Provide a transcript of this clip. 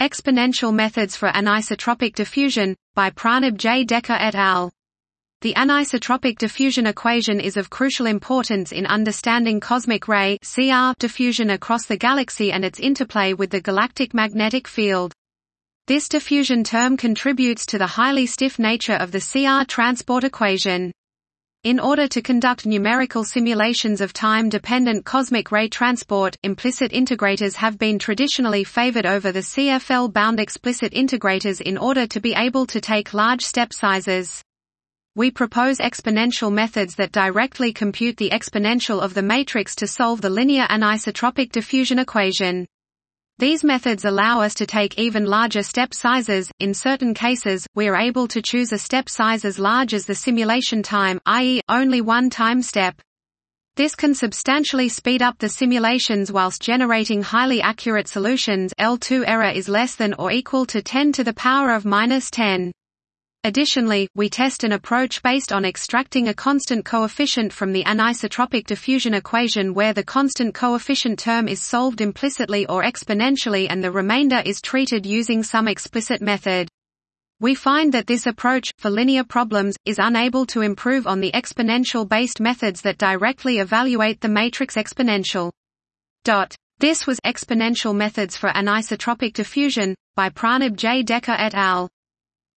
Exponential methods for anisotropic diffusion, by Pranab J. Decker et al. The anisotropic diffusion equation is of crucial importance in understanding cosmic ray (CR) diffusion across the galaxy and its interplay with the galactic magnetic field. This diffusion term contributes to the highly stiff nature of the CR transport equation. In order to conduct numerical simulations of time-dependent cosmic ray transport, implicit integrators have been traditionally favored over the CFL-bound explicit integrators in order to be able to take large step sizes. We propose exponential methods that directly compute the exponential of the matrix to solve the linear anisotropic diffusion equation. These methods allow us to take even larger step sizes. In certain cases, we are able to choose a step size as large as the simulation time, i.e., only one time step. This can substantially speed up the simulations whilst generating highly accurate solutions. L2 error is less than or equal to 10 to the power of -10. Additionally, we test an approach based on extracting a constant coefficient from the anisotropic diffusion equation where the constant coefficient term is solved implicitly or exponentially and the remainder is treated using some explicit method. We find that this approach, for linear problems, is unable to improve on the exponential-based methods that directly evaluate the matrix exponential. This was Exponential Methods for Anisotropic Diffusion, by Pranab J. Decker et al.